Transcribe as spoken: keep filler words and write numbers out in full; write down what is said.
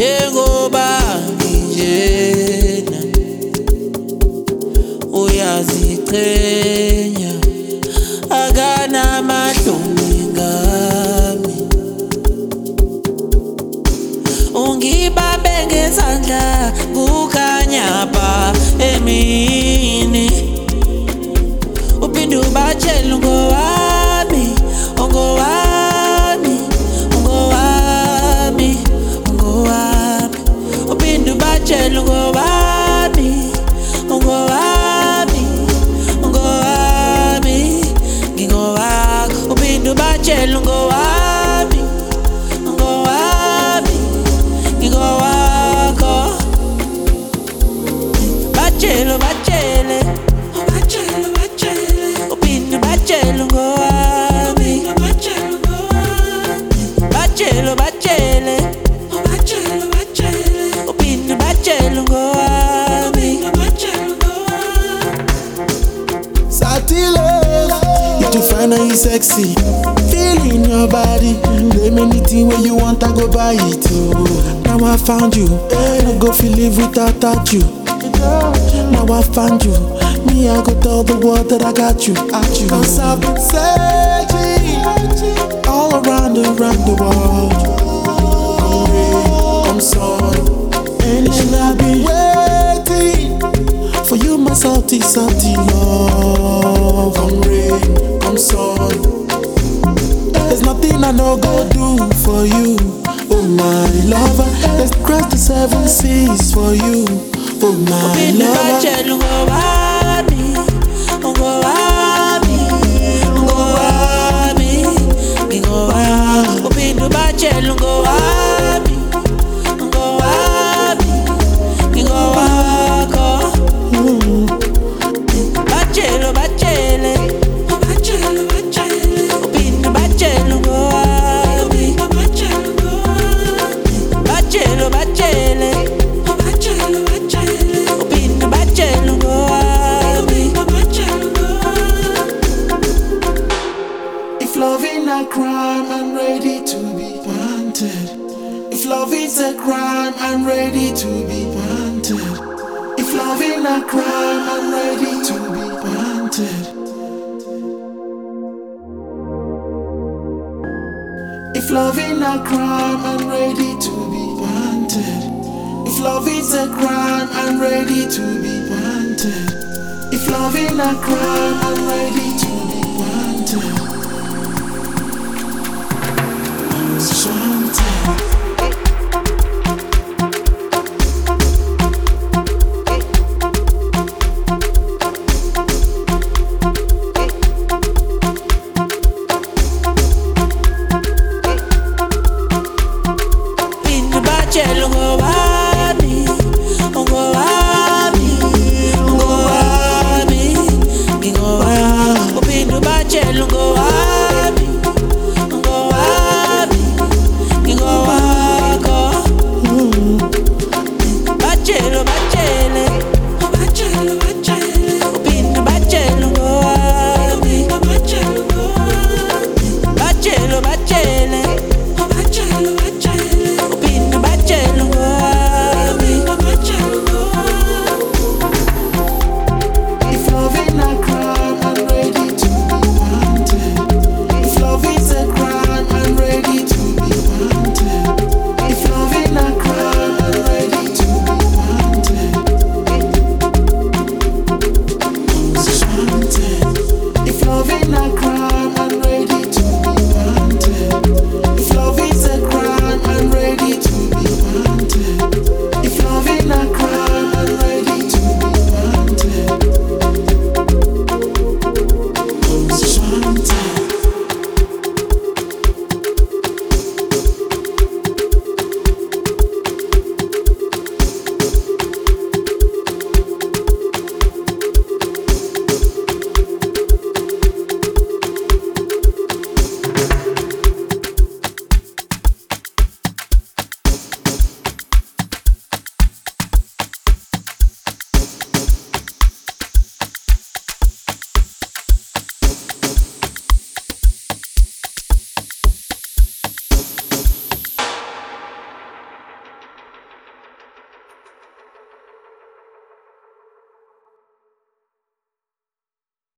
njengoba nginjena uyaziqhenya akanamahloni ngami ungibambe ngezandla kukhanya pha emini uphinde ubatshele ngowami ongowami ongowami ongowami uphinde ubatshele ngowami ongowami ongowami ngingowakho uphinde ubatshele ngowami ongowami ngingowakho batshele batshele batshele batshele uphinde batshele ngowami batshele batshele batshele batshele uphinde batshele ngowami batshele Satilo, you too fine and you sexy. Feeling your body. Name anything where you want, I go buy it. Oh. Now I found you. I go feel live without you. Now I found you. Me, I go tell the world that I got you. At you. Cause I've been searching all around, around the world. I'm ready, I'm sorry. And I've been waiting for you, my salty, salty love. I'm ready, I'm sorry. There's nothing I know go do for you. Oh my lover, let's cross the seven seas for you. Oh my lover. If love is a crime, I'm ready to be wanted. If love is a crime, I'm ready to be wanted. If love is a crime, I'm ready to be wanted. If love is a crime, I'm ready to be wanted. If love is a crime, I'm ready to be wanted. If love is a crime, I'm ready to be wanted. Sometimes